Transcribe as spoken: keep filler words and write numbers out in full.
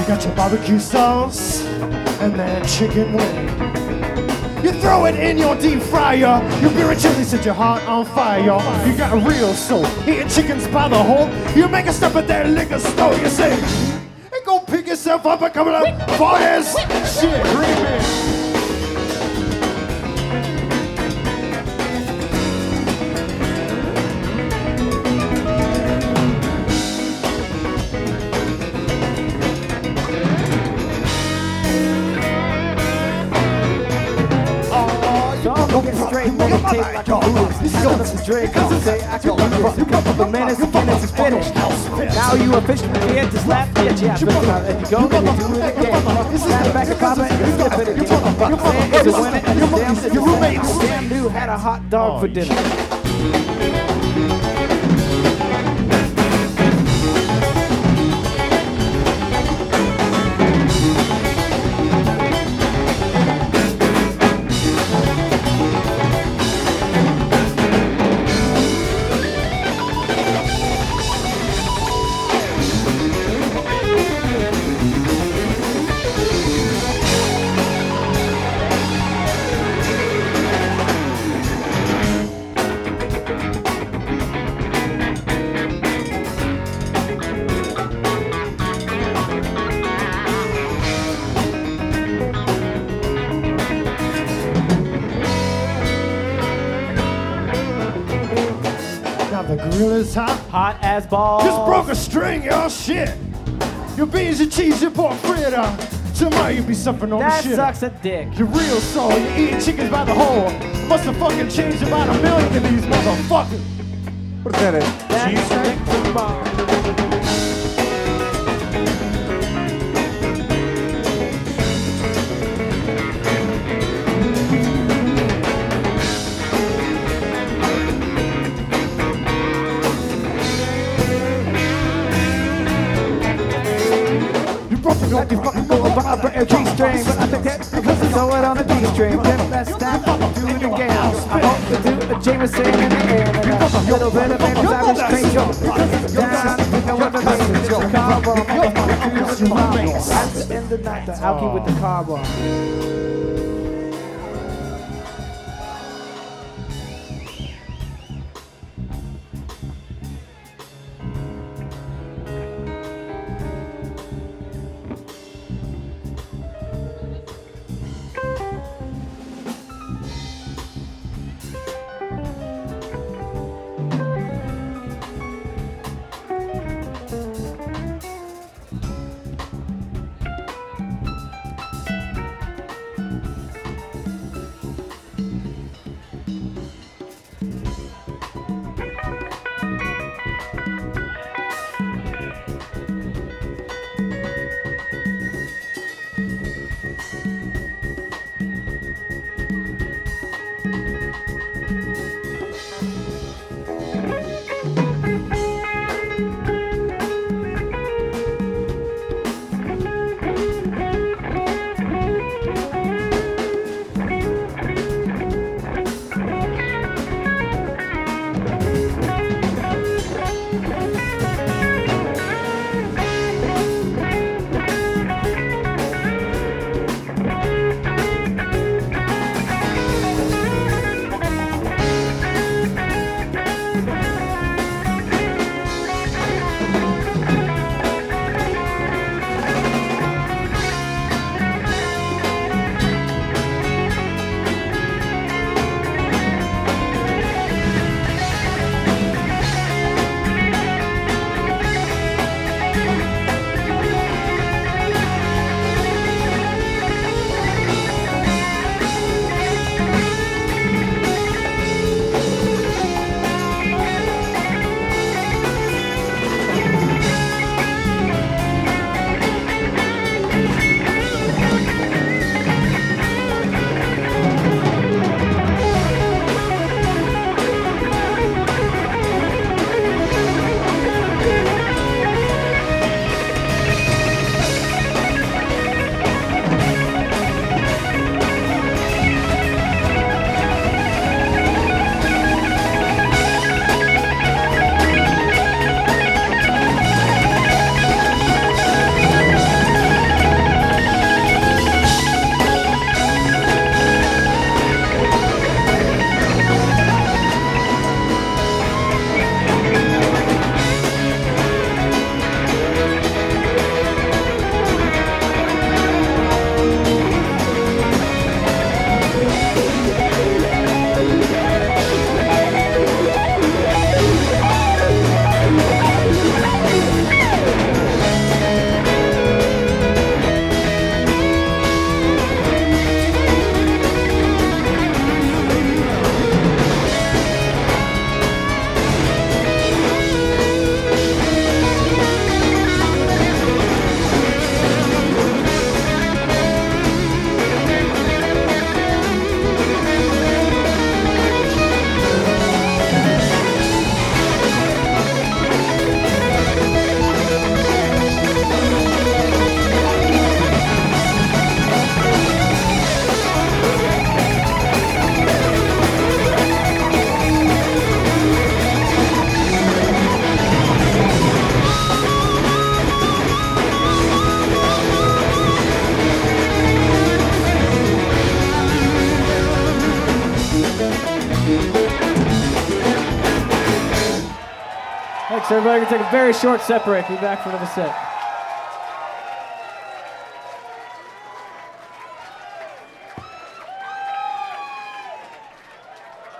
got your barbecue sauce and that chicken wing. You throw it in your deep fryer. Your beer and chili set your heart on fire. You got a real soul, eating chickens by the hole. You make a stop at that liquor store. You say, hey, go pick yourself up and come up for this shit. Remix. Straight meditate like a Buddhist. This is going to drink. Cause say I can do this. Couple of minutes, minutes is finished. Now you officially get to slap the edge. Yeah, but and you go and you do it again. Snap back a papa and you skip it again. Say it's a winner and your damn, your roommate, damn dude had a hot dog for dinner. The grill is hot, hot as balls. Just broke a string, y'all shit. Your beans and cheese, your pork fritter. Tomorrow you be suffering on that the shit. That sucks a dick. Your real soul, you eating chickens by the hole. Must have fucking changed about a million of these motherfuckers. What is that? That's chicken ball. Like you fucking go about a G-string, but I think that because it's all on a G-string. Then let's stop and do it again. I hope to do a Jameson in the air and a little bit of Angel's average paint job. Down, I think I want to make it. The car bomb, I'm going to do At the end of the night, the alky with the car bomb. Thanks, everybody. We're going to take a very short set break. Be back for another set.